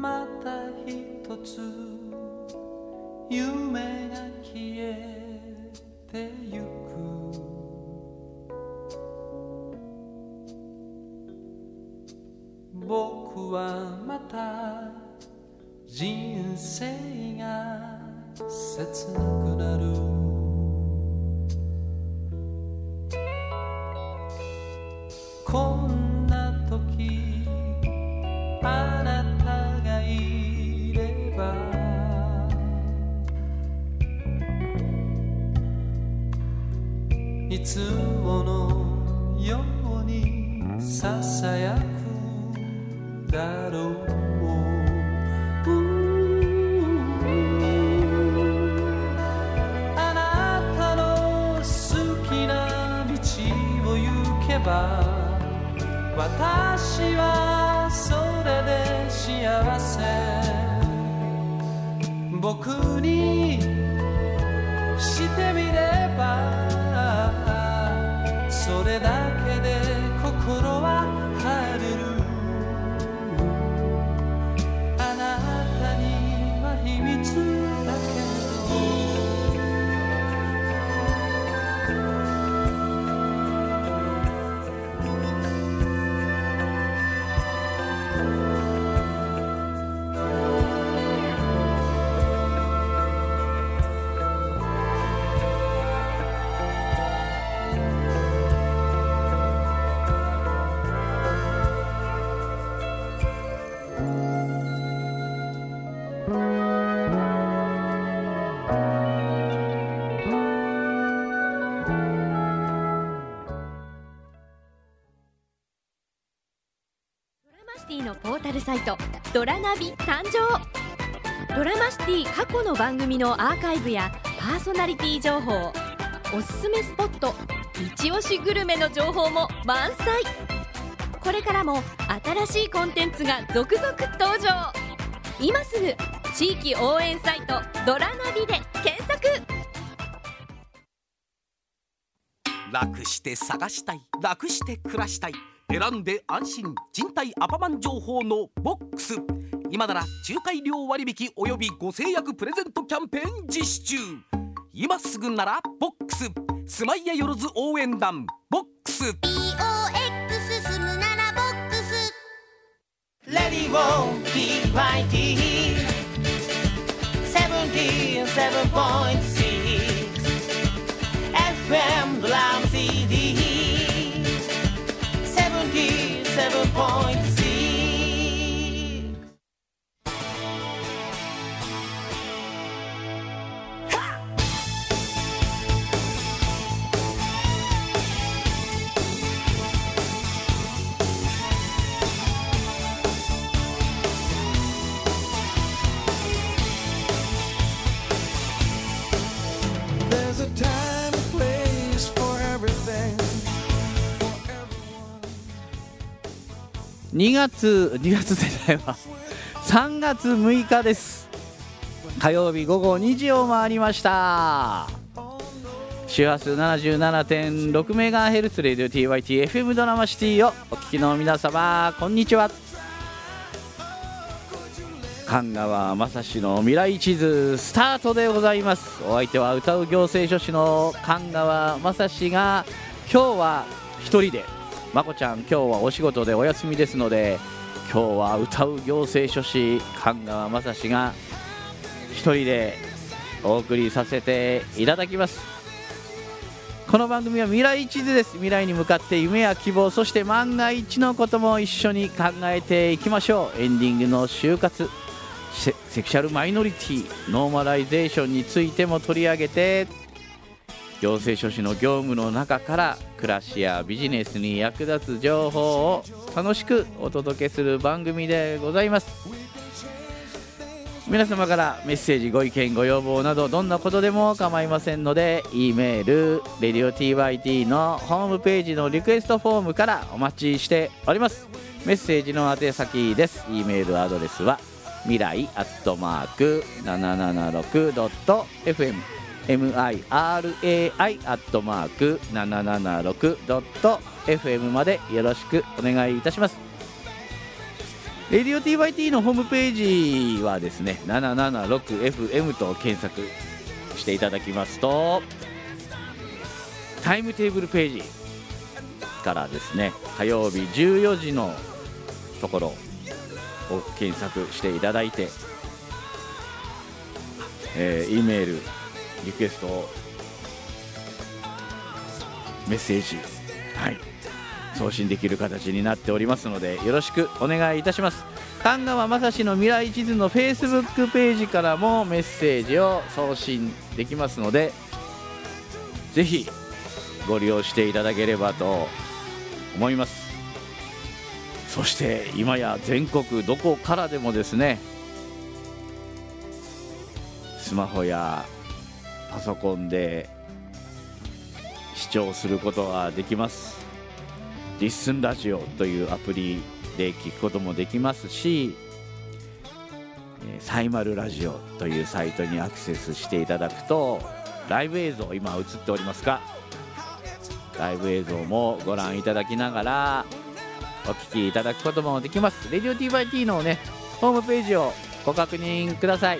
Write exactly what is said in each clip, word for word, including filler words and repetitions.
また一つ夢が消えてゆく。僕はまた人生が切なくなる。こんな時あなたがいればいつものようにささやくだろう。あなたの好きな道を行けば私はそれで幸せ。僕にしてみればそれだけで心は晴れる。あなたには秘密だけポータルサイトドラナビ誕生。ドラマシティ過去の番組のアーカイブやパーソナリティ情報、おすすめスポット、一押しグルメの情報も満載。これからも新しいコンテンツが続々登場。今すぐ地域応援サイトドラナビで検索。 楽して探したい、楽して暮らしたい、選んで安心、賃貸アパマン情報のボックス。今なら仲介料割引およびご制約プレゼントキャンペーン実施中。今すぐならボックス。住まいやよろず応援団ボックス。 ビーオーエックス 住むならボックス。レディオ ティーワイティー セブンティーセブンポイントシックス エフエム ドラム シーディーセブンティーセブンポイントシックス。 にがつにがつ世代はさんがつむいかです。火曜日午後にじを回りました。周波数 ななじゅうななてんろくメガヘルツ レディオ ティーワイティー エフエム ドラマシティをお聞きの皆様、こんにちは。神川雅史の未来地図スタートでございます。お相手は歌う行政書士の神川雅史が今日は一人で、まこちゃん今日はお仕事でお休みですので、今日は歌う行政書士神川雅史が一人でお送りさせていただきます。この番組は未来地図です。未来に向かって夢や希望、そして万が一のことも一緒に考えていきましょう。エンディングの就活、セ, セクシャルマイノリティ、ノーマライゼーションについても取り上げて、行政書士の業務の中から暮らしやビジネスに役立つ情報を楽しくお届けする番組でございます。皆様からメッセージ、ご意見、ご要望などどんなことでも構いませんので、 E メール レディオ ティーワイティー のホームページのリクエストフォームからお待ちしております。メッセージの宛先です。 E メールアドレスは未来アットマーク ななななろくドットエフエムミライアットマーク ななななろくドットエフエム までよろしくお願いいたします。 レディオ ティーバイティー のホームページはですね ななななろくエフエム と検索していただきますと、タイムテーブルページからですね、火曜日じゅうよじのところを検索していただいて、えー、E メールリクエストメッセージ、はい、送信できる形になっておりますので、よろしくお願いいたします。神川雅史の未来地図の Facebook ページからもメッセージを送信できますので、ぜひご利用していただければと思います。そして今や全国どこからでもですね、スマホやパソコンで視聴することができます。リッスンラジオというアプリで聞くこともできますし、サイマルラジオというサイトにアクセスしていただくと、ライブ映像今映っておりますが、ライブ映像もご覧いただきながらお聞きいただくこともできます。レディオ ティーバイティー のねホームページをご確認ください。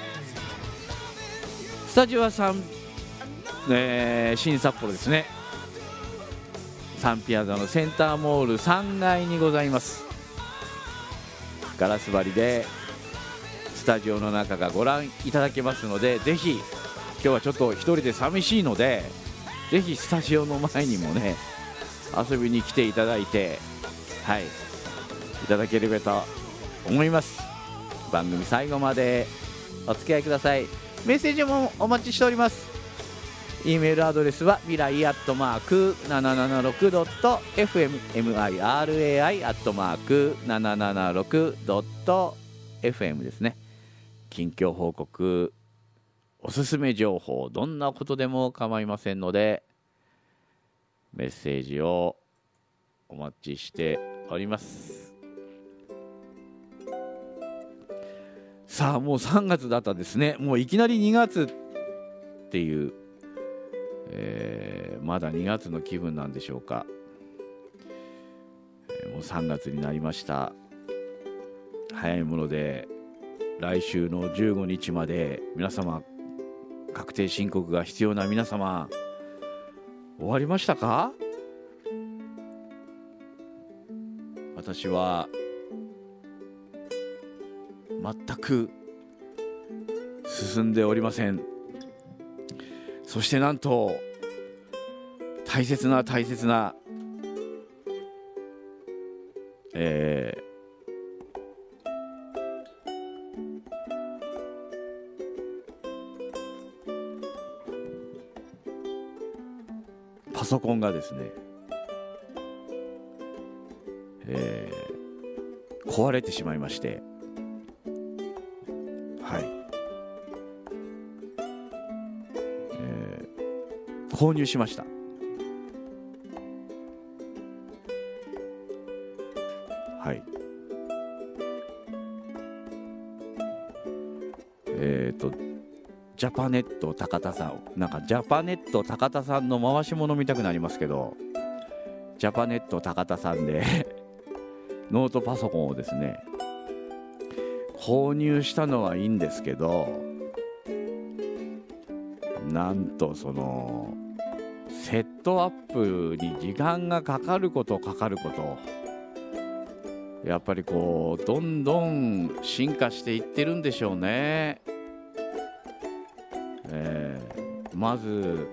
スタジオはさん、えー、新札幌ですね。サンピアザのセンターモールさんがいにございます。ガラス張りでスタジオの中がご覧いただけますので、ぜひ今日はちょっと一人で寂しいので、ぜひスタジオの前にもね遊びに来ていただいて、はい、いただければと思います。番組最後までお付き合いください。メッセージもお待ちしております。 E メールアドレスは未来アットマーク ななななろくドットエフエム ミライ アットマーク ななななろくドットエフエム ですね。近況報告、おすすめ情報、どんなことでも構いませんのでメッセージをお待ちしております。さあもうさんがつだったですね。もういきなりにがつっていう、えー、まだにがつの気分なんでしょうか。えー、もうさんがつになりました。早いもので来週のじゅうごにちまで皆様確定申告が必要な皆様終わりましたか？私は全く進んでおりません。そしてなんと大切な大切な、えー、パソコンがですね、えー、壊れてしまいまして、はい、えー、購入しました。はい。えっとジャパネット高田さん、なんかジャパネット高田さんの回し物見たくなりますけど、ジャパネット高田さんでノートパソコンをですね購入したのはいいんですけど、なんとそのセットアップに時間がかかることかかることやっぱりこうどんどん進化していってるんでしょうね。えー、まず、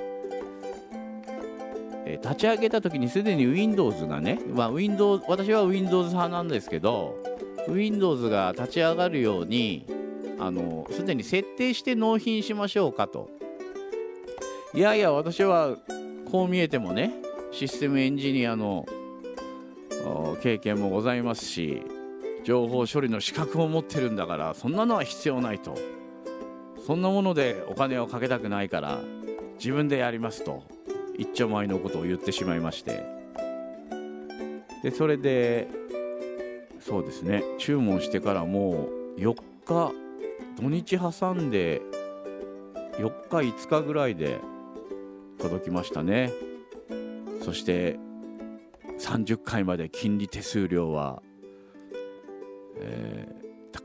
えー、立ち上げた時にすでに Windows がね、まあ、Windows 私は Windows 派なんですけど、Windows が立ち上がるようにあのすでに設定して納品しましょうかと。いやいや私はこう見えてもねシステムエンジニアの経験もございますし、情報処理の資格も持ってるんだから、そんなのは必要ないと。そんなものでお金をかけたくないから自分でやりますと一丁前のことを言ってしまいまして、でそれでそうですね、注文してからもうよっか、土日挟んでよっかいつかぐらいで届きましたね。そしてさんじゅっかいまで金利手数料は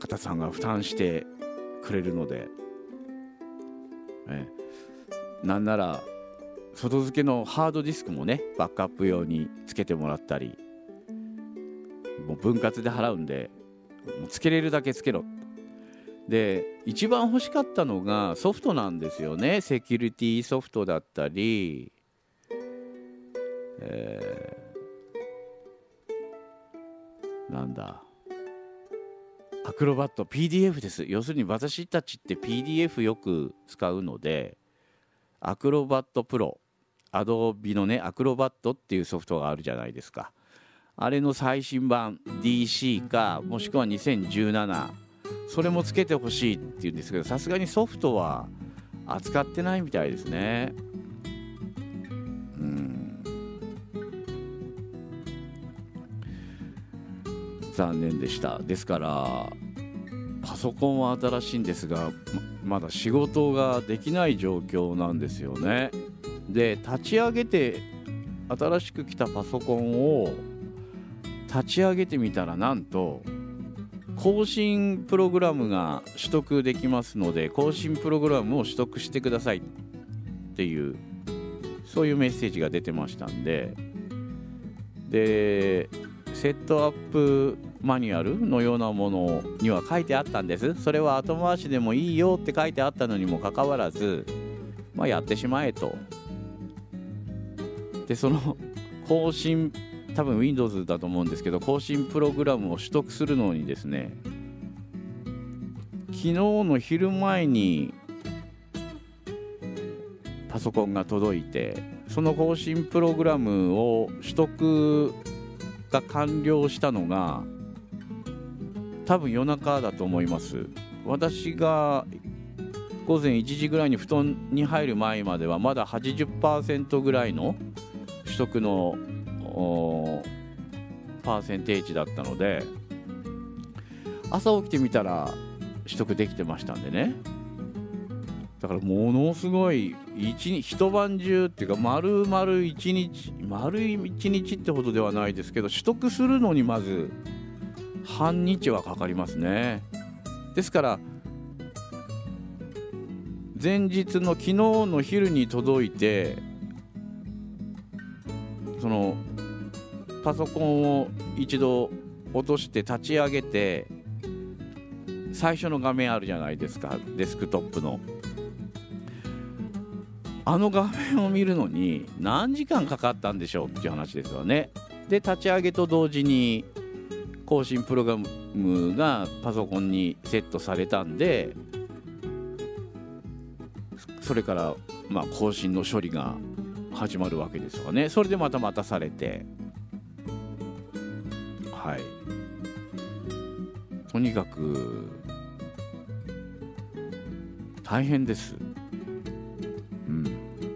高田さんが負担してくれるので、えなんなら外付けのハードディスクもねバックアップ用につけてもらったり、もう分割で払うんでもうつけれるだけつけろ。で一番欲しかったのがソフトなんですよね。セキュリティソフトだったり、えー、なんだアクロバット ピーディーエフ です。要するに私たちって ピーディーエフ よく使うので、アクロバットプロ、アドビのねアクロバットっていうソフトがあるじゃないですか。あれの最新版 ディーシー かもしくはにせんじゅうなな、それもつけてほしいって言うんですけど、さすがにソフトは扱ってないみたいですね。うん、残念でした。ですからパソコンは新しいんですが ま, まだ仕事ができない状況なんですよね。で立ち上げて新しく来たパソコンを立ち上げてみたら、なんと更新プログラムが取得できますので、更新プログラムを取得してくださいっていうそういうメッセージが出てましたんで、でセットアップマニュアルのようなものには書いてあったんです。それは後回しでもいいよって書いてあったのにもかかわらず、まあ、やってしまえと。でその更新、多分 Windows だと思うんですけど、更新プログラムを取得するのにですね、昨日の昼前にパソコンが届いて、その更新プログラムを取得が完了したのが多分夜中だと思います。私が午前いちじぐらいに布団に入る前まではまだ はちじゅっパーセント ぐらいの取得のパーセンテージだったので、朝起きてみたら取得できてましたんでね。だからものすごい一日一晩中っていうか丸々一日丸一日ってほどではないですけど、取得するのにまず半日はかかりますね。ですから前日の昨日の昼に届いて、そのパソコンを一度落として立ち上げて、最初の画面あるじゃないですか、デスクトップのあの画面を見るのに何時間かかったんでしょうっていう話ですよね。で立ち上げと同時に更新プログラムがパソコンにセットされたんで、それからまあ更新の処理が始まるわけですよね。それでまた待たされて、はい、とにかく大変です。うん、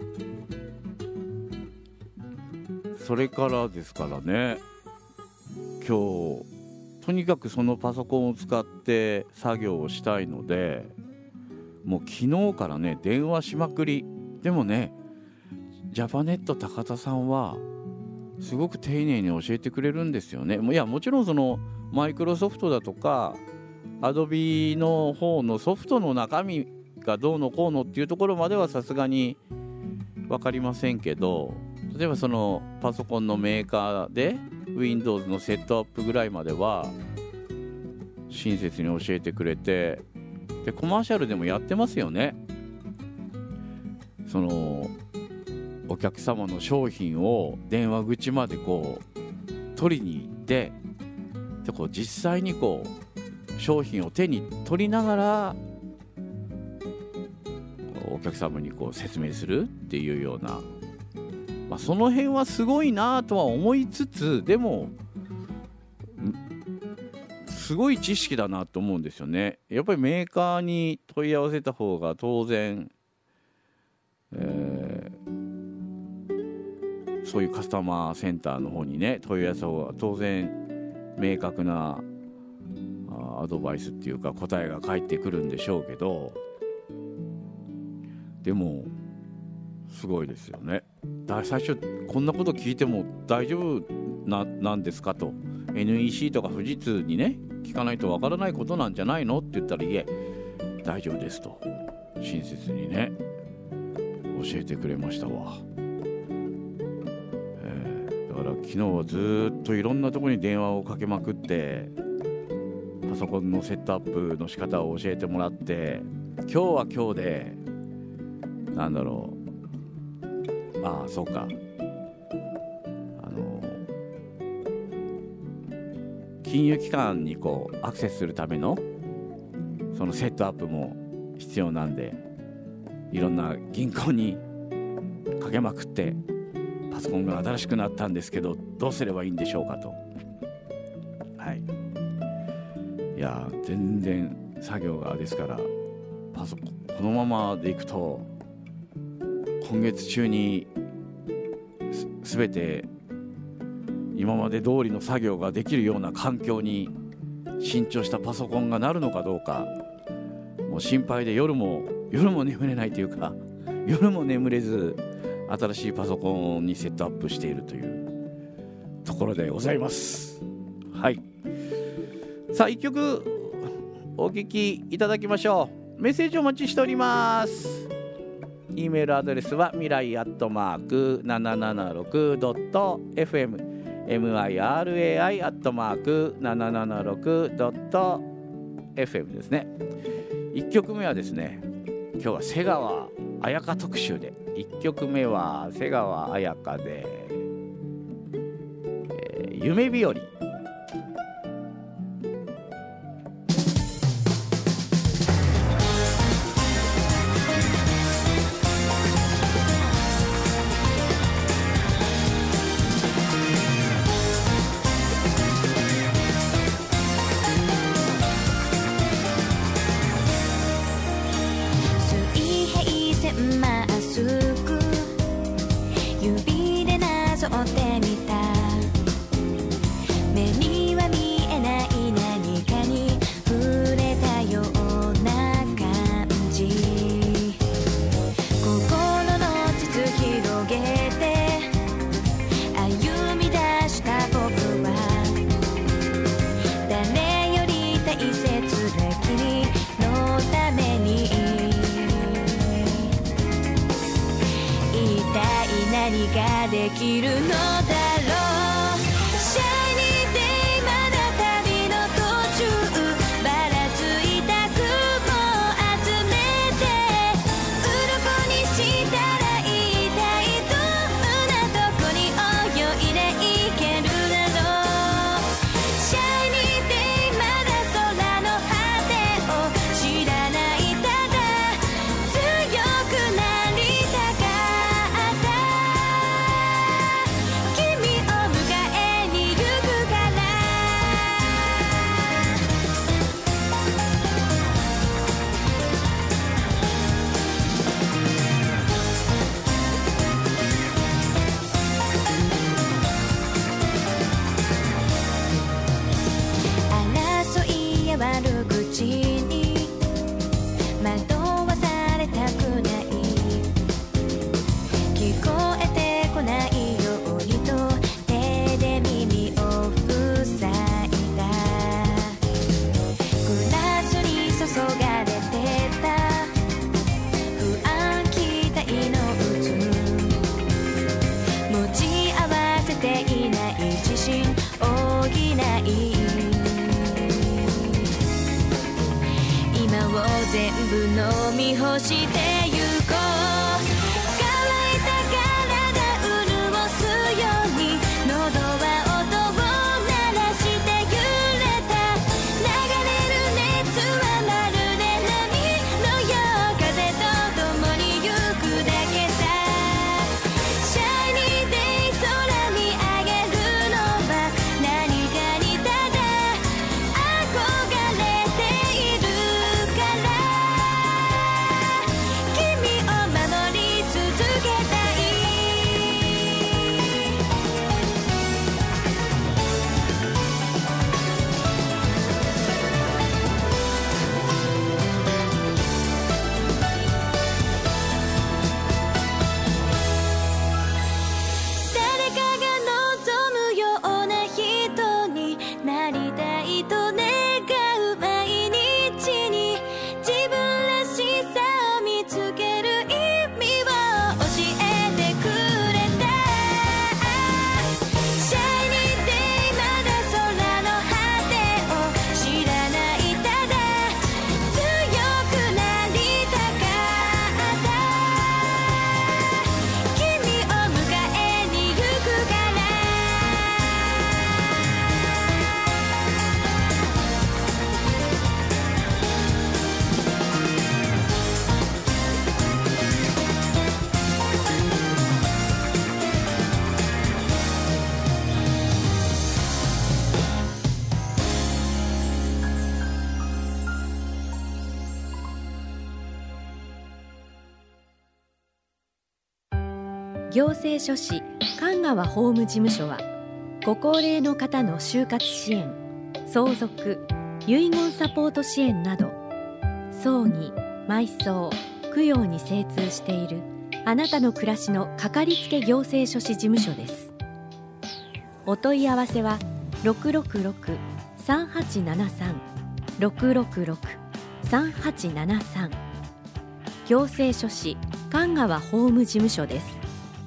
それからですからね、今日とにかくそのパソコンを使って作業をしたいので、もう昨日からね電話しまくり。でもねジャパネット高田さんはすごく丁寧に教えてくれるんですよね。いやもちろんそのマイクロソフトだとかアドビの方のソフトの中身がどうのこうのっていうところまではさすがに分かりませんけど、例えばそのパソコンのメーカーで Windows のセットアップぐらいまでは親切に教えてくれて、でコマーシャルでもやってますよね。そのお客様の商品を電話口までこう取りに行って、でこう実際にこう商品を手に取りながらお客様にこう説明するっていうような、まあ、その辺はすごいなとは思いつつ、でもすごい知識だなと思うんですよね。やっぱりメーカーに問い合わせた方が当然、えー、そういうカスタマーセンターの方にね問い合わせた方が当然明確なアドバイスっていうか答えが返ってくるんでしょうけど、でもすごいですよね。だ最初こんなこと聞いても大丈夫 な, なんですかと エヌイーシー とか富士通にね聞かないとわからないことなんじゃないのって言ったら、いえ大丈夫ですと親切にね教えてくれましたわ。だから昨日はずっといろんなところに電話をかけまくって、パソコンのセットアップの仕方を教えてもらって、今日は今日でなんだろう、ああそうか、あの金融機関にこうアクセスするためのそのセットアップも必要なんで、いろんな銀行にかけまくってパソコンが新しくなったんですけど、どうすればいいんでしょうかと。はい、いや全然作業がですから、パソコンこのままでいくと今月中にすべて今まで通りの作業ができるような環境に新調したパソコンがなるのかどうか、もう心配で夜も夜も眠れないというか、夜も眠れず新しいパソコンにセットアップしているというところでございます。はい、さあいっきょくお聴きいただきましょう。メッセージお待ちしております。 E メールアドレスは未来アットマーク ななななろくドットエフエム ミライ アットマーク ななななろくドットエフエム ですね。いっきょくめはですね、今日は瀬川綾香特集で、いっきょくめは瀬川綾香で、えー、夢日和。 何ができるのだろう。シャイニーデイ、まだ旅の途中、ばらついた雲を集めて、鱗にしたら言いたい、どんなとこに泳いでいけるだろう。シャイニーデイ、まだ空の果てを知らない、ただ強くなりたかった。悪口に惑わされたくない、聞こえてこないようにと手で耳を塞いだ。グラスに注がれてた不安期待の渦、持ち合わせていない自信補い、全部飲み干してゆこう。乾いた体潤すように、喉は音を鳴らして揺れた。流れる熱はまるで波のよう、風と共に行くだけさ。シャイニーデイ、空見上げるのは何かにただ憧れているから。君を迎行政書士神川法務事務所はご高齢の方の就活支援、相続、遺言サポート支援など葬儀、埋葬、供養に精通しているあなたの暮らしのかかりつけ行政書士事務所です。お問い合わせは ろくろくろく さんはちななさん ろくろくろく さんはちななさん 行政書士神川法務事務所です。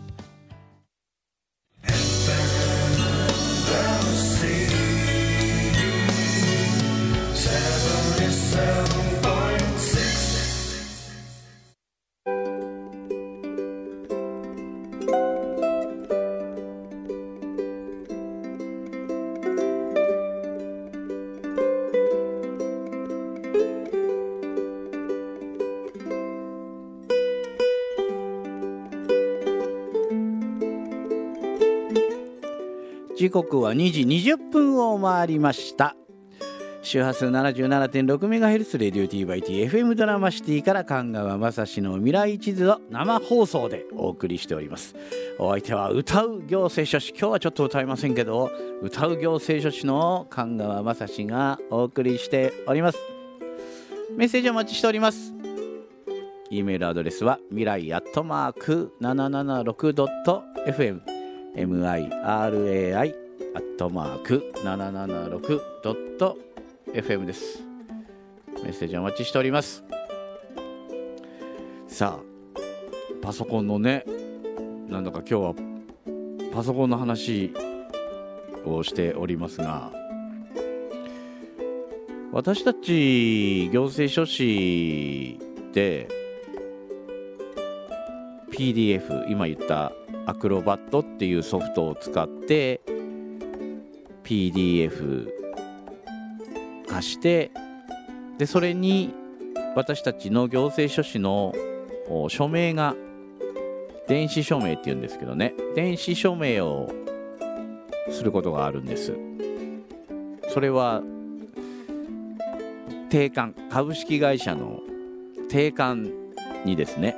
時刻はにじにじゅっぷんを回りました。周波数 ななじゅうななてんろくメガヘルツ レディオ ティーバイティー エフエム ドラマシティから神川雅史の未来地図を生放送でお送りしております。お相手は歌う行政書士、今日はちょっと歌いませんけど歌う行政書士の神川雅史がお送りしております。メッセージお待ちしております。 E メールアドレスは未来アットマーク ななななろくドットエフエムミライアットマーク ななななろくドットエフエム です。メッセージお待ちしております。さあパソコンのね、なんだか今日はパソコンの話をしておりますが、私たち行政書士で ピーディーエフ、 今言ったアクロバットっていうソフトを使って ピーディーエフ 化して、でそれに私たちの行政書士の署名が電子署名っていうんですけどね、電子署名をすることがあるんです。それは定款、株式会社の定款にですね、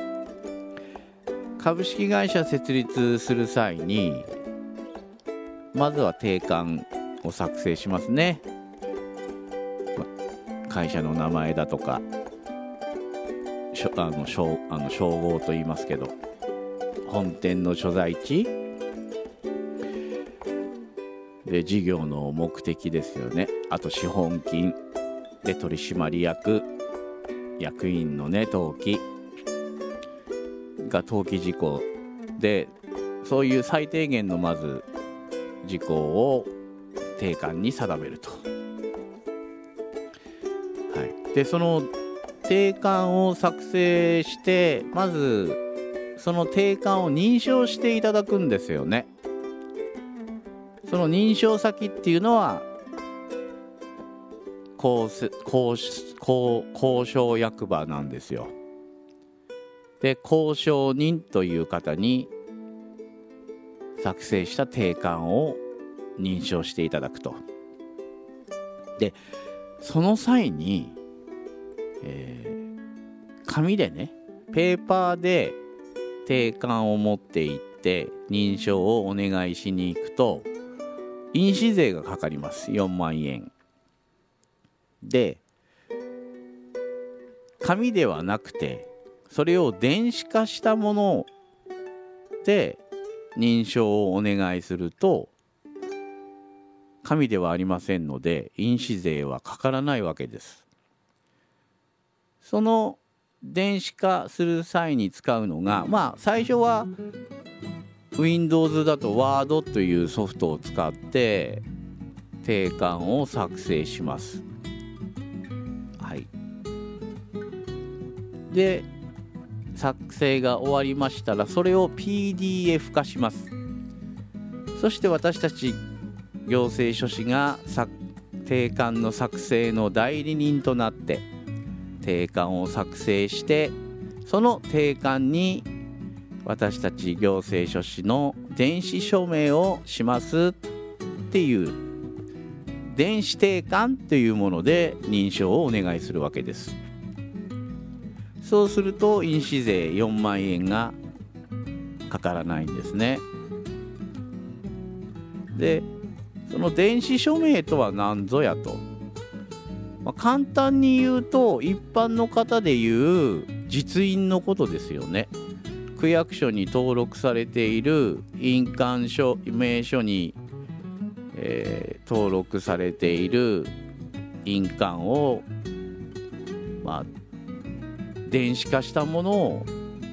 株式会社設立する際にまずは定款を作成しますね。会社の名前だとかあの 称, あの称号と言いますけど、本店の所在地で事業の目的ですよね。あと資本金で取締役、役員のね登記が登記事項で、そういう最低限のまず事項を定款に定めると、はい、でその定款を作成して、まずその定款を認証していただくんですよね。その認証先っていうのは公証役場なんですよ。で公証人という方に作成した定款を認証していただくと。でその際に、えー、紙でね、ペーパーで定款を持って行って認証をお願いしに行くと印紙税がかかります。よんまんえんで、紙ではなくてそれを電子化したもので認証をお願いすると紙ではありませんので印紙税はかからないわけです。その電子化する際に使うのが、まあ最初は Windows だと Word というソフトを使って定款を作成します。はい。で作成が終わりましたらそれを ピーディーエフ 化します。そして私たち行政書士が定款の作成の代理人となって定款を作成して、その定款に私たち行政書士の電子署名をしますっていう電子定款というもので認証をお願いするわけです。そうすると印紙税よんまんえんがかからないんですね。でその電子署名とは何ぞやと、まあ、簡単に言うと一般の方で言う実印のことですよね。区役所に登録されている印鑑証明書に、えー、登録されている印鑑を、まあ、電子化したものを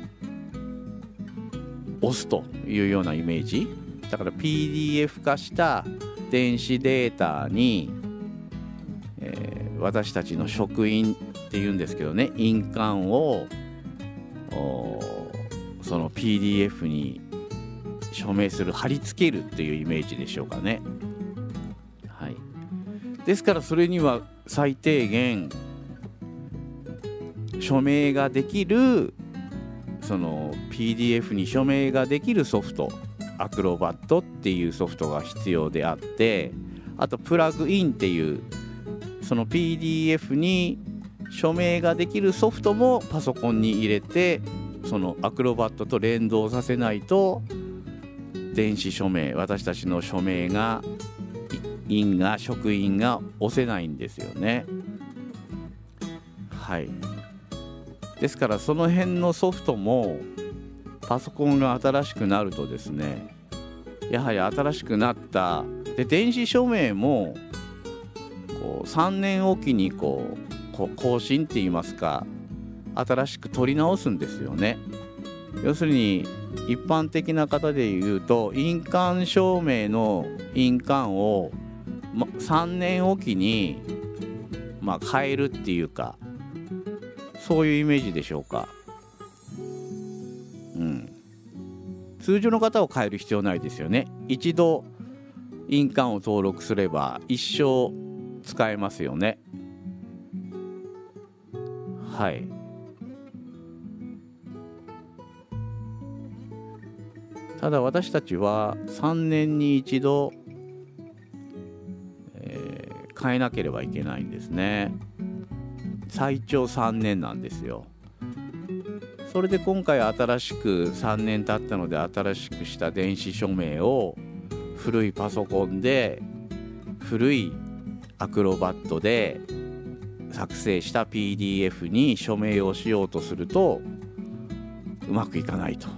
押すというようなイメージだから、 ピーディーエフ 化した電子データに、えー、私たちの職員っていうんですけどね、印鑑をその ピーディーエフ に署名する、貼り付けるっていうイメージでしょうかね。はい、ですからそれには最低限署名ができる、その ピーディーエフ に署名ができるソフト、アクロバットっていうソフトが必要であって、あとプラグインっていうその ピーディーエフ に署名ができるソフトもパソコンに入れて、そのアクロバットと連動させないと電子署名、私たちの署名が印が職員が押せないんですよね。はい、ですからその辺のソフトもパソコンが新しくなるとですね、やはり新しくなったで電子署名もこうさんねんおきにこうこう更新って言いますか、新しく取り直すんですよね。要するに一般的な方で言うと、印鑑証明の印鑑を、ま、さんねんおきに、まあ、変えるっていうか、そういうイメージでしょうか。うん、通常の方を変える必要ないですよね。一度印鑑を登録すれば一生使えますよね。はい。ただ私たちはさんねんに一度、えー、変えなければいけないんですね。最長さんねんなんですよ。それで今回新しくさんねん経ったので新しくした電子署名を古いパソコンで古いアクロバットで作成した ピーディーエフ に署名をしようとするとうまくいかないと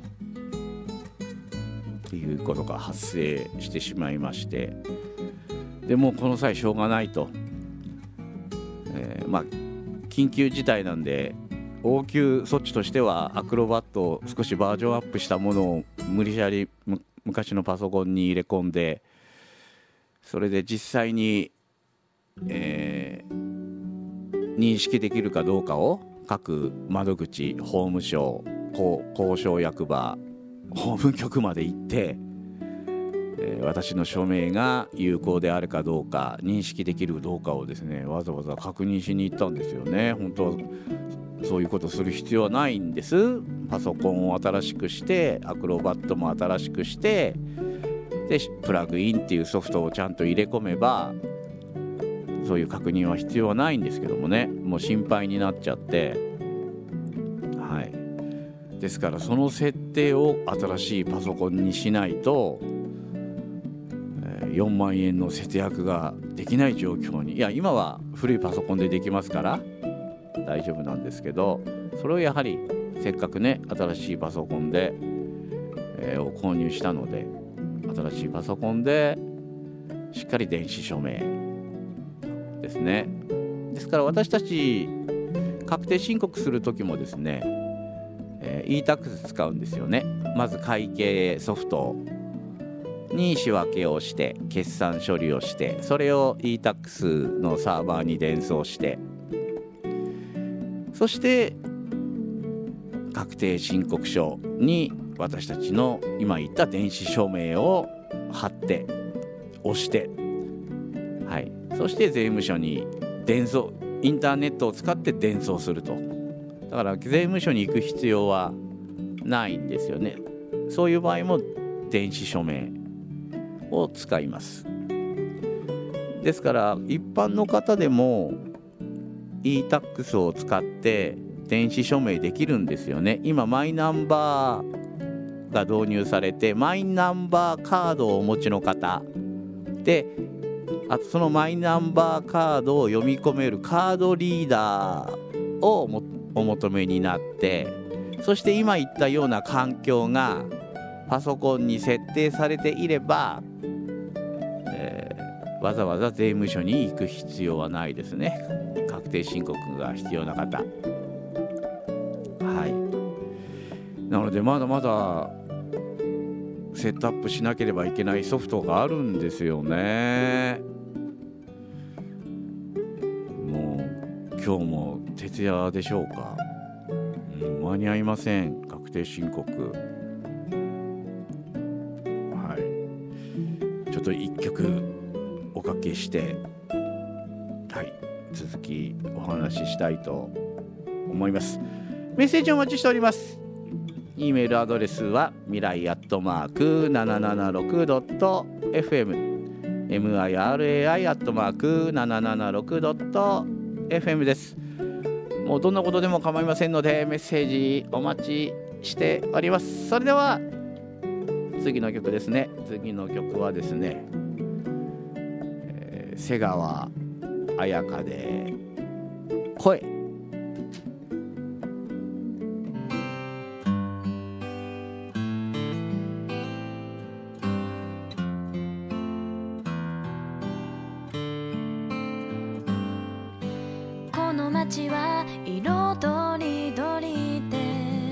いうことが発生してしまいまして、でもこの際しょうがないと、えー、まあ緊急事態なんで応急措置としてはアクロバットを少しバージョンアップしたものを無理やり昔のパソコンに入れ込んで、それで実際に、えー、認識できるかどうかを各窓口、法務省、交渉役場、法務局まで行って、えー、私の署名が有効であるかどうか認識できるかどうかをですね、わざわざ確認しに行ったんですよね。本当はそういうことする必要はないんです。パソコンを新しくしてアクロバットも新しくしてでプラグインっていうソフトをちゃんと入れ込めばそういう確認は必要はないんですけどもね、もう心配になっちゃって、はい、ですからその設定を新しいパソコンにしないとよんまんえんの節約ができない状況に、いや今は古いパソコンでできますから大丈夫なんですけど、それをやはりせっかくね新しいパソコンで、えー、を購入したので新しいパソコンでしっかり電子署名ですね。ですから私たち確定申告する時もですね、えー、イータックス 使うんですよね。まず会計ソフトに仕分けをして決算処理をして、それを イータックス のサーバーに伝送して、そして確定申告書に私たちの今言った電子署名を貼って押して、はい、そして税務署に伝送、インターネットを使って伝送すると。だから税務署に行く必要はないんですよね。そういう場合も電子署名を使います。ですから一般の方でも イータックス を使って電子署名できるんですよね。今マイナンバーが導入されて、マイナンバーカードをお持ちの方で、あとそのマイナンバーカードを読み込めるカードリーダーをもお求めになって、そして今言ったような環境がパソコンに設定されていれば、えー、わざわざ税務署に行く必要はないですね。確定申告が必要な方、はい。なのでまだまだセットアップしなければいけないソフトがあるんですよね。もう今日も徹夜でしょうか、うん、間に合いません。確定申告、はい。ちょっと一曲おかけして、はい、続きお話ししたいと思います。メッセージお待ちしております。 E メールアドレスは未来アットマーク ななななろくドットエフエム ミライ アットマーク ななななろくドットエフエム です。もうどんなことでも構いませんのでメッセージお待ちしております。それでは次の曲ですね。次の曲はですね、えー、瀬川彩香で声。 この街は色とりどりで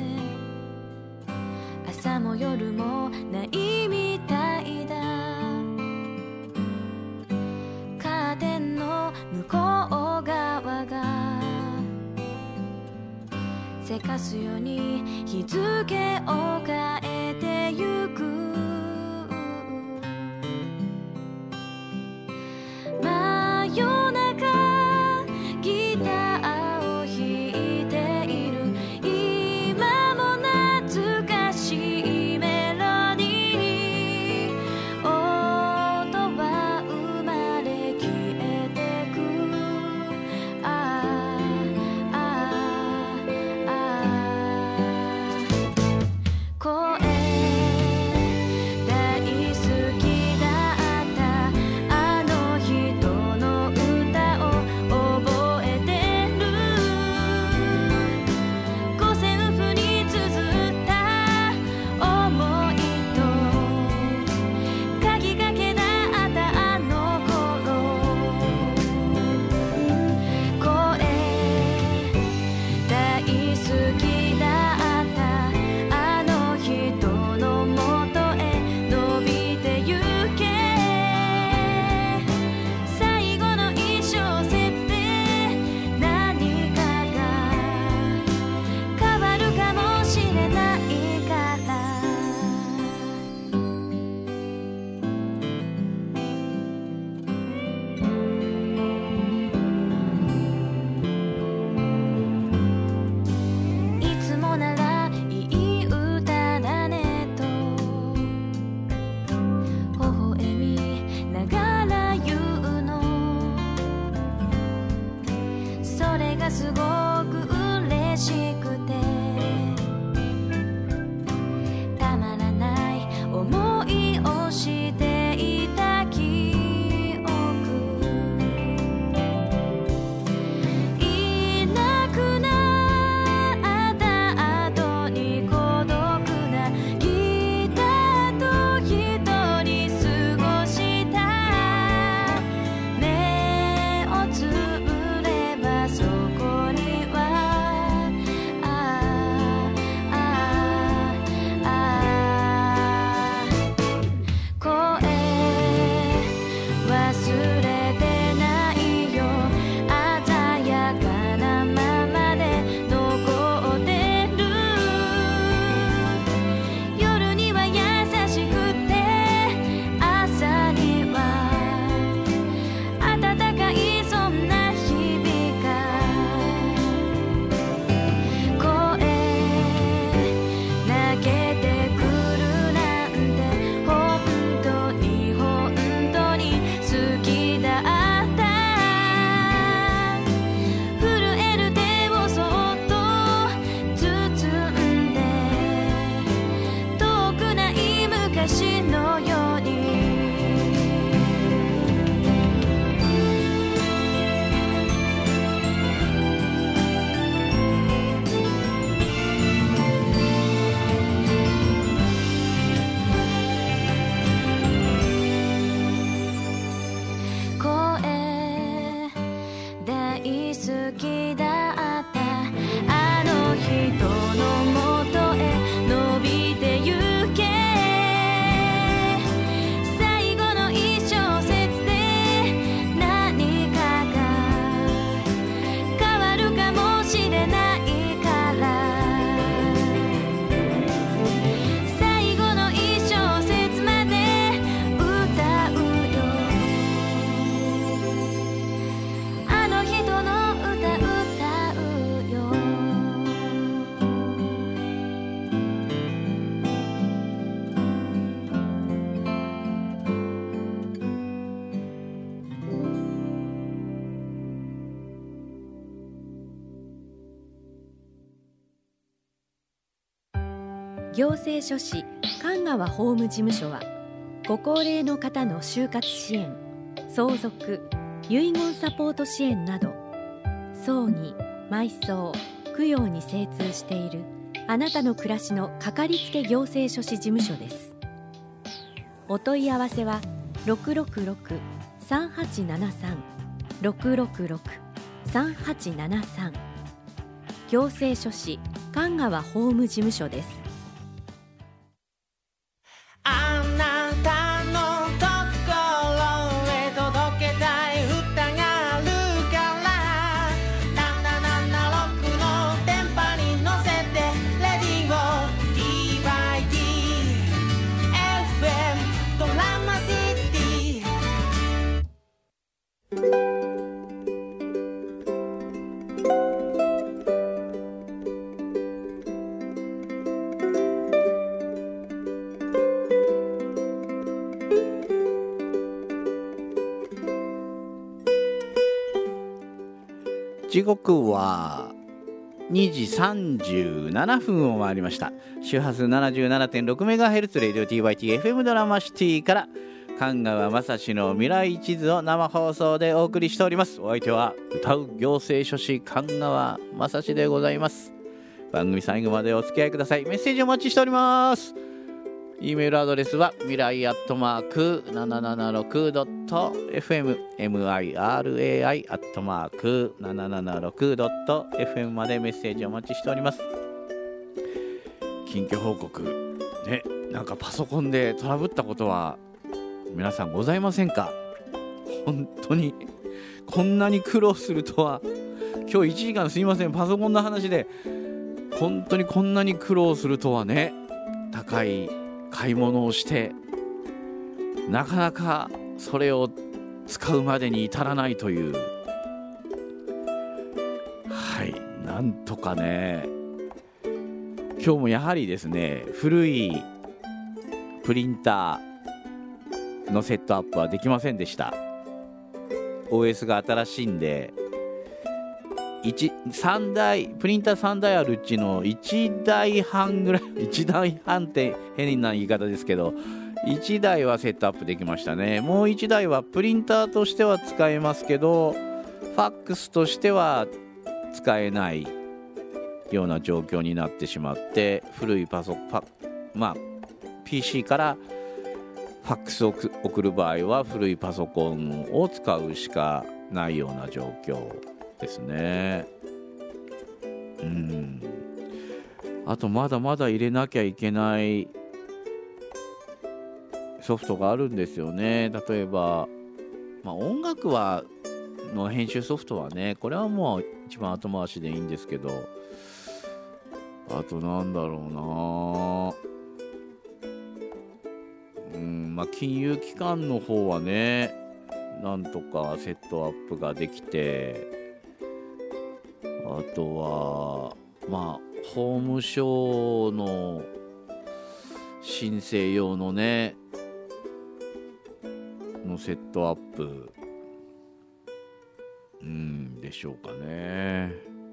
朝も夜もないみたいだ。カーテンの向こう側がせかすように日付を変えてゆく。真夜中ギターを弾いている。今も懐かしいメロディー。音は生まれ消えてく。ああああああ声大好きだったあの人の歌を覚えてる。五線譜に綴った想いと書きかけだったあの頃。声大好きだったあの人のもとへ伸びてゆけ。最後の一小節で何かが変わるかもしれないから。いつもならいい歌だねと微笑みながら言うの。それがすごく嬉しくてたまらない思いをしていた記憶。いなくなった後に孤独なギターと一人過ごした。目をつぶればそこにはあ行政書士神川法務事務所は、ご高齢の方の就活支援、相続、遺言サポート支援など、葬儀、埋葬、供養に精通しているあなたの暮らしのかかりつけ行政書士事務所です。お問い合わせは ろくろくろく さんはちななさん ろくろくろく さんはちななさん 行政書士神川法務事務所です。 あなたのところへ届けたい歌があるからななななろくの電波に乗せてレディオ ディーワイディー エフエム ドラマシティ。 時刻はにじさんじゅうななふんを回りました。周波数 ななじゅうななてんろくメガヘルツ レディオ ティーワイティー エフエム ドラマシティから神川雅史の未来地図を生放送でお送りしております。お相手は歌う行政書士神川雅史でございます。番組最後までお付き合いください。メッセージお待ちしております。 E メールアドレスは未来アットマーク ななななろくドットエフエム ミライアットマーク ななななろくドットエフエム までメッセージお待ちしております。近況報告ね、なんかパソコンでトラブったことは皆さんございませんか？本当にこんなに苦労するとは。今日いちじかんすいません、パソコンの話で本当にこんなに苦労するとはね。高い買い物をしてなかなかそれを使うまでに至らないという、はい、なんとかね。今日もやはりですね、古いプリンターのセットアップはできませんでした。 オーエス が新しいんでさんだいプリンターさんだいあるうちのいちだいはんぐらいいちだいはんって変な言い方ですけど、いちだいはセットアップできましたね。もういちだいはプリンターとしては使えますけど、ファックスとしては使えないような状況になってしまって、古いパソパまあ ピーシー からファックスを送る場合は古いパソコンを使うしかないような状況ですね。うん。あとまだまだ入れなきゃいけないソフトがあるんですよね。例えば、まあ、音楽はの編集ソフトはね、これはもう一番後回しでいいんですけど、あとなんだろうな、うん、まあ金融機関の方はね、なんとかセットアップができて、あとはまあ法務省の申請用のねのセットアップ、うんでしょうかね。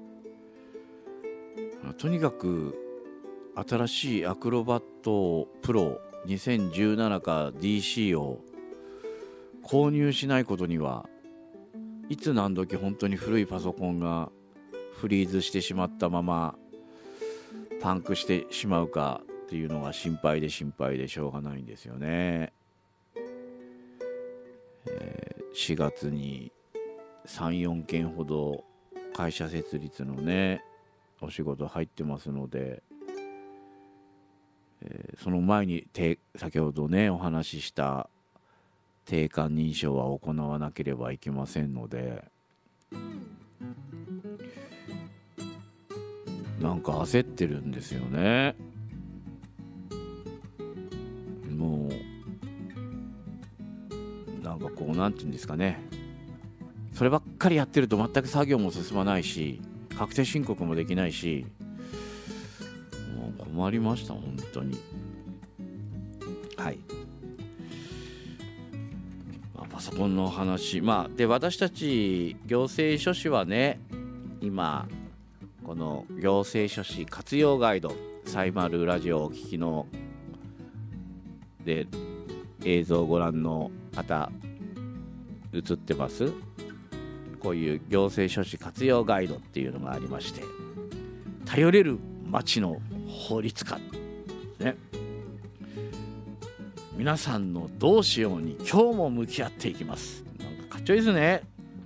とにかく新しいアクロバットプロにせんじゅうななか ディーシー を購入しないことには、いつ何時本当に古いパソコンがフリーズしてしまったままパンクしてしまうかっていうのが心配で心配でしょうがないんですよね。えー、しがつにさん、よんけんほど会社設立のねお仕事入ってますので、えー、その前に先ほどねお話しした定款認証は行わなければいけませんので、なんか焦ってるんですよね。もうなんかこうなんていうんですかね、そればっかりやってると全く作業も進まないし、確定申告もできないし、もう困りました本当に。はい、まあ、パソコンの話、まあで私たち行政書士はね、今この行政書士活用ガイド、サイマルラジオをお聞きので映像をご覧の方映ってます？こういう行政書士活用ガイドっていうのがありまして、頼れる町の法律家、ね、皆さんのどうしように今日も向き合っていきます。なんかかっちょいいですね、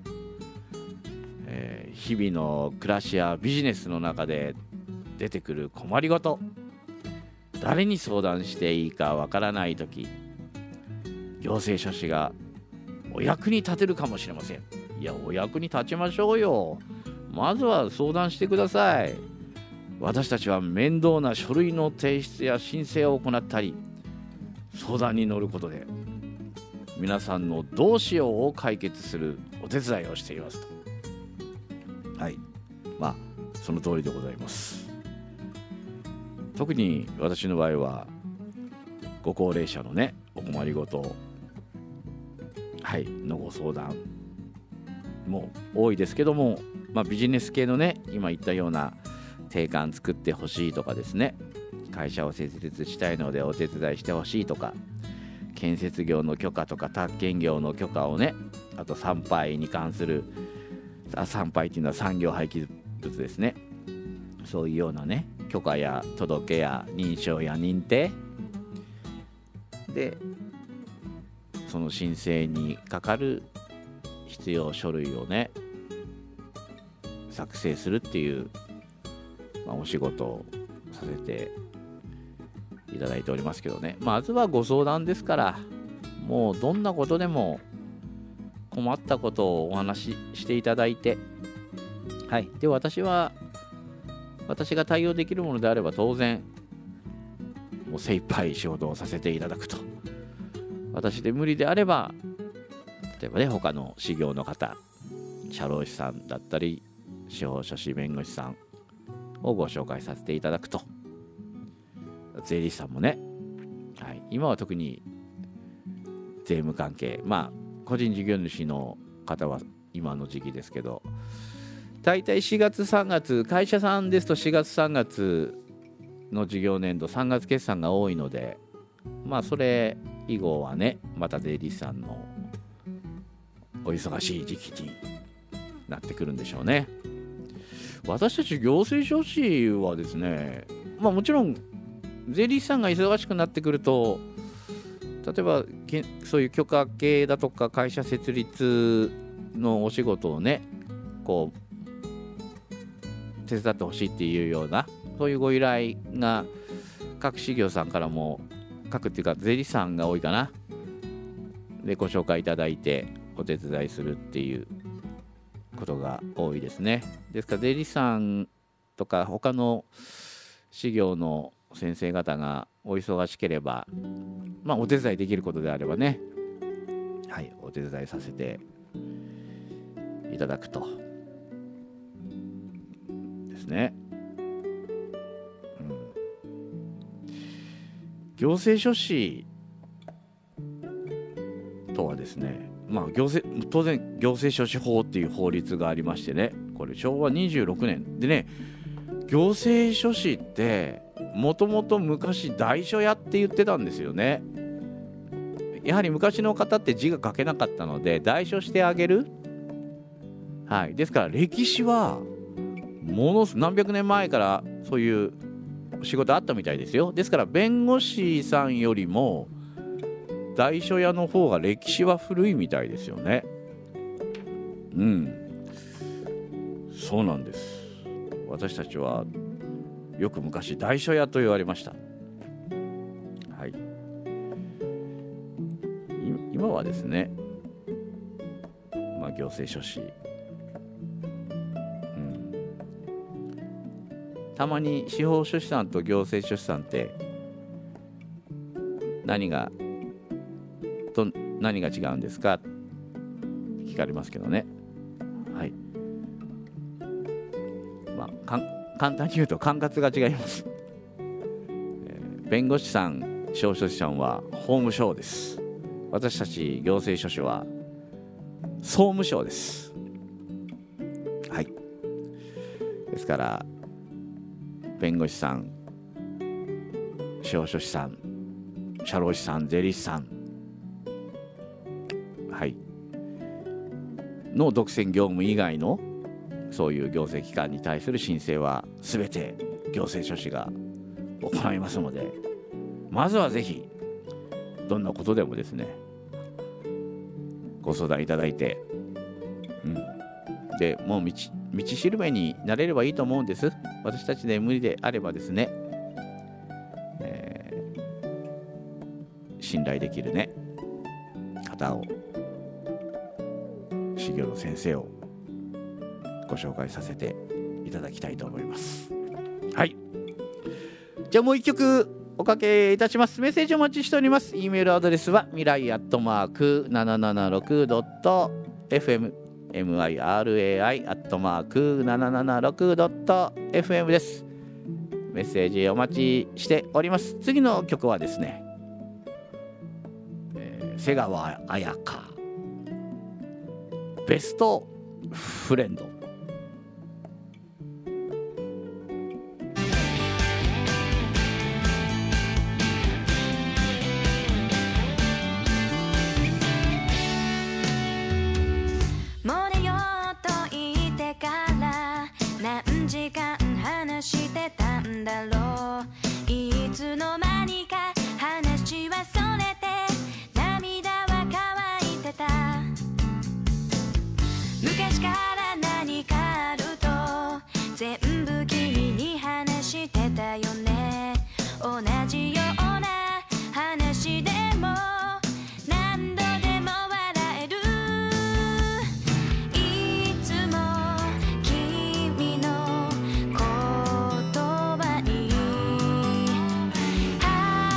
えー、日々の暮らしやビジネスの中で出てくる困りごと、誰に相談していいかわからないとき、行政書士がお役に立てるかもしれません。いや、お役に立ちましょうよ。まずは相談してください。私たちは面倒な書類の提出や申請を行ったり、相談に乗ることで皆さんのどうしようを解決するお手伝いをしていますと。はい、まあその通りでございます。特に私の場合はご高齢者のねお困りごと、はいのご相談も多いですけども、まあ、ビジネス系のね今言ったような定款作ってほしいとかですね、会社を設立したいのでお手伝いしてほしいとか、建設業の許可とか宅建業の許可をね、あと産廃に関する、あ産廃っていうのは産業廃棄物ですね、そういうようなね許可や届けや認証や認定で、その申請にかかる必要書類をね作成するっていう、まあ、お仕事をさせていただいておりますけどね。まずはご相談ですから、もうどんなことでも困ったことをお話ししていただいて、はい、で私は私が対応できるものであれば当然もう精一杯仕事をさせていただくと。私で無理であれば、例えばね他の事業の方、社労士さんだったり司法書士弁護士さんをご紹介させていただくと。税理士さんもね、はい、今は特に税務関係、まあ個人事業主の方は今の時期ですけど、大体しがつさんがつ、会社さんですとしがつさんがつの事業年度さんがつ決算が多いので、まあそれ以後はねまた税理士さんのお忙しい時期になってくるんでしょうね。私たち行政書士はですね、まあもちろん税理士さんが忙しくなってくると、例えばそういう許可系だとか会社設立のお仕事をねこう手伝ってほしいっていうような、そういうご依頼が各事業さんからも、各っていうか税理士さんが多いかなでご紹介いただいてお手伝いするっていうことが多いですね。ですから税理士さんとか他の事業の先生方がお忙しければ、まあお手伝いできることであればね、はいお手伝いさせていただくとですね。うん、行政書士とはですね、まあ行政当然行政書士法っていう法律がありましてね、これしょうわにじゅうろくねんでね、行政書士ってもともと昔代書屋って言ってたんですよね。やはり昔の方って字が書けなかったので代書してあげる、はい、ですから歴史はものす何百年前からそういう仕事あったみたいですよ。ですから弁護士さんよりも代書屋の方が歴史は古いみたいですよね。うん、そうなんです。私たちはよく昔代書屋と言われました。はい。今はですね、まあ行政書士、うん、たまに司法書士さんと行政書士さんって何がと何が違うんですか聞かれますけどね。はい。まあかん簡単に言うと管轄が違います、えー、弁護士さん司法書士さんは法務省です。私たち行政書士は総務省です。はい。 ですから弁護士さん、司法書士さん、社労士さん、税理士さん、はいの独占業務以外のそういう行政機関に対する申請は全て行政書士が行いますので、まずはぜひどんなことでもですねご相談いただいて、うん、でもう道道しるべになれればいいと思うんです。私たちで無理であればですね、えー、信頼できるね方を、修行の先生をご紹介させていただきたいと思います。はい、じゃあもう一曲おかけいたします。メッセージお待ちしております。 E メールアドレスは未来アットマーク ななななろくドットエフエム ミライ アットマーク ななななろくドットエフエム です。メッセージお待ちしております。次の曲はですね、えー、瀬川綾香ベストフレンド。 もう寝ようと言ってから何時間話してたんだろう。いつの間にか話はそれて涙は乾いてた。昔から何かあると全部君に話してたよね。同じような話でも何度でも笑える。いつも君の言葉に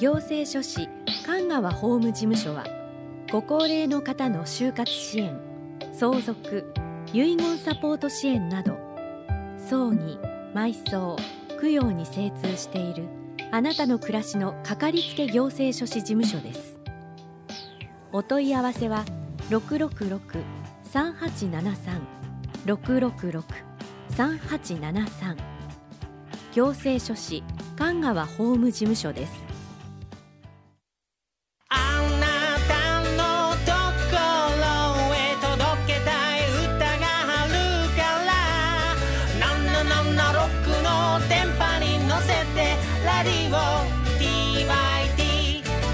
行政書士神川法務事務所は、ご高齢の方の就活支援、相続、遺言サポート支援など、葬儀、埋葬、供養に精通しているあなたの暮らしのかかりつけ行政書士事務所です。お問い合わせは ろくろくろく さんはちななさん ろくろくろく さんはちななさん、行政書士神川法務事務所です。 あなたのところへ届けたい歌があるからななななろくの電波に乗せてラディオ ティーワイティー。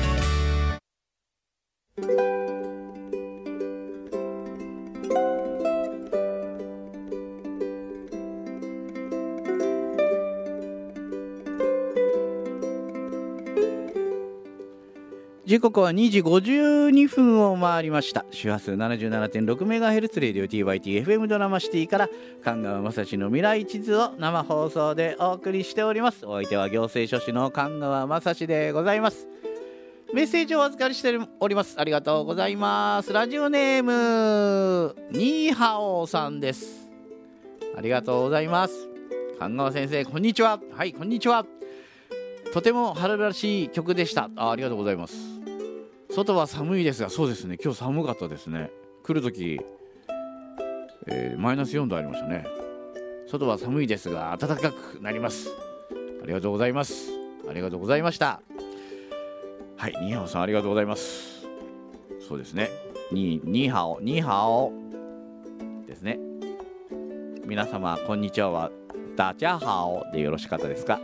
時刻はにじごじゅうにふんを回りました。周波数 ななじゅうななてんろくメガヘルツ レディオ ティーワイティーエフエム ドラマシティから神川雅史の未来地図を生放送でお送りしております。お相手は行政書士の神川雅史でございます。メッセージをお預かりしております。ありがとうございます。ラジオネームニーハオさんです。ありがとうございます。神川先生、こんにちは。はい、こんにちは。とても春らしい曲でした。 あ, ありがとうございます。外は寒いですが、そうですね、今日寒かったですね。来るとき、えー、マイナスよんどありましたね。外は寒いですが暖かくなります。ありがとうございます。ありがとうございました。はい、ニーハオさん、ありがとうございます。そうですね、ニー、ニーハオニーハオですね。皆様こんにちははダジャハオでよろしかったですか？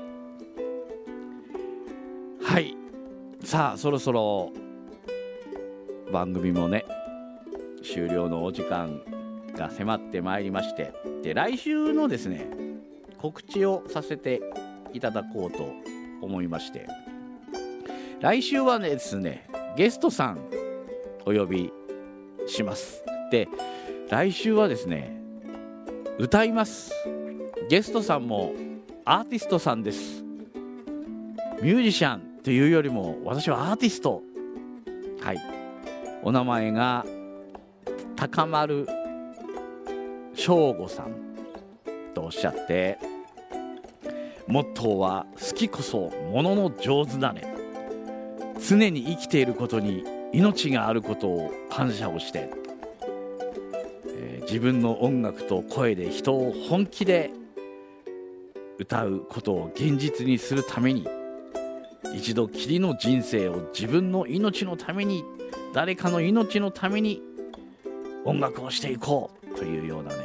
はい、さあそろそろ番組もね終了のお時間が迫ってまいりまして、で来週のですね告知をさせていただこうと思いまして、来週はですねゲストさんお呼びします。で来週はですね歌います。ゲストさんもアーティストさんです。ミュージシャンというよりも私はアーティスト。はい、お名前が高丸翔吾さんとおっしゃって、モットーは好きこそものの上手だね、常に生きていることに命があることを感謝をして、えー、自分の音楽と声で人を本気で歌うことを現実にするために、一度きりの人生を自分の命のために、誰かの命のために音楽をしていこうというようなね、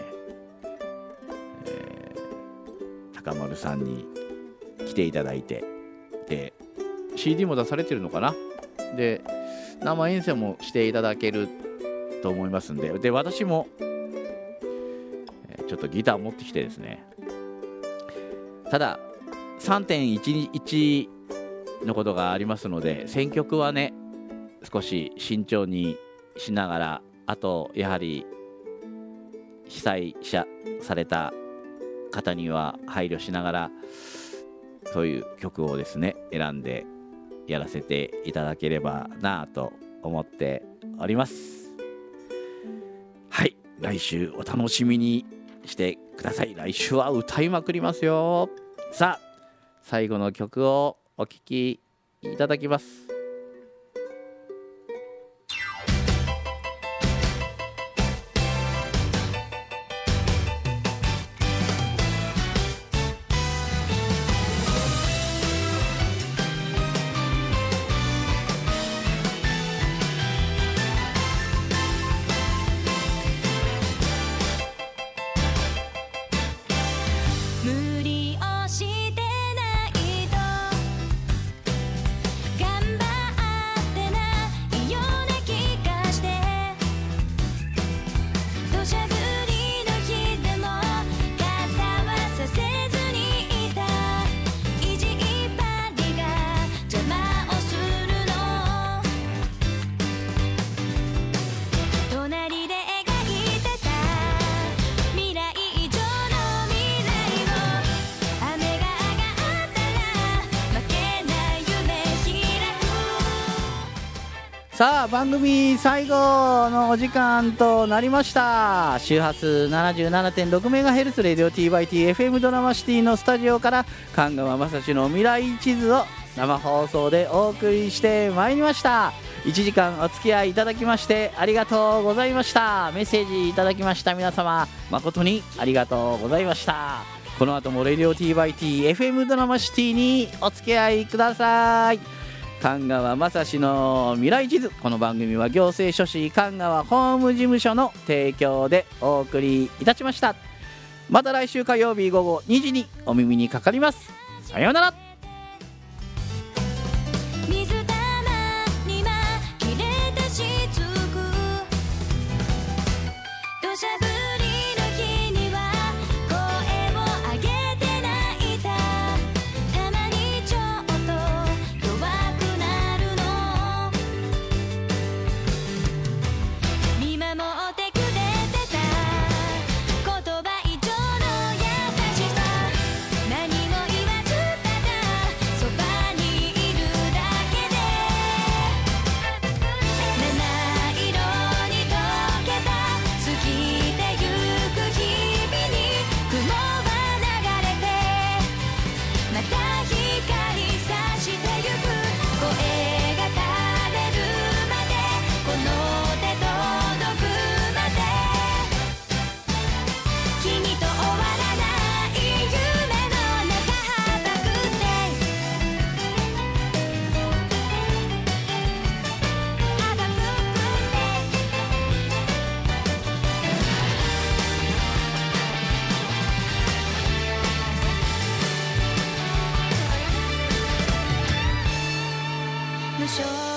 えー、高丸さんに来ていただいて、で シーディー も出されてるのかな、で生演奏もしていただけると思いますんで、で私も、えー、ちょっとギター持ってきてですね、ただ さんてんいちいち のことがありますので、選曲はね少し慎重にしながら、あとやはり被災者された方には配慮しながら、そういう曲をですね選んでやらせていただければなと思っております。はい、来週お楽しみにしてください。来週は歌いまくりますよ。さあ最後の曲をお聴きいただきます。 無理をしてないと頑張さあ番組最後のお時間となりました。周波数 ななじゅうななてんろくメガヘルツ レディオ T バイ T エフエム ドラマシティのスタジオから神川雅史の未来地図を生放送でお送りしてまいりました。いちじかんお付き合いいただきましてありがとうございました。メッセージいただきました皆様誠にありがとうございました。この後もレディオ T バイ T エフエム ドラマシティにお付き合いください。神川雅史の未来地図、この番組は行政書士神川法務事務所の提供でお送りいたしました。また来週火曜日午後にじにお耳にかかります。さようなら。 水玉にま切れたしつく土砂降りの日には声を上げて泣いた。たまにちょっと弱くなるの見守ってくれてた言葉以上の優しさ。何も言わずただそばにいるだけで七色に溶けた過ぎてゆく日々に雲は流れてまた光さしてゆく。声が枯れるまでこの手届くまで君と終わらない夢の中羽ばくって羽ばくって無償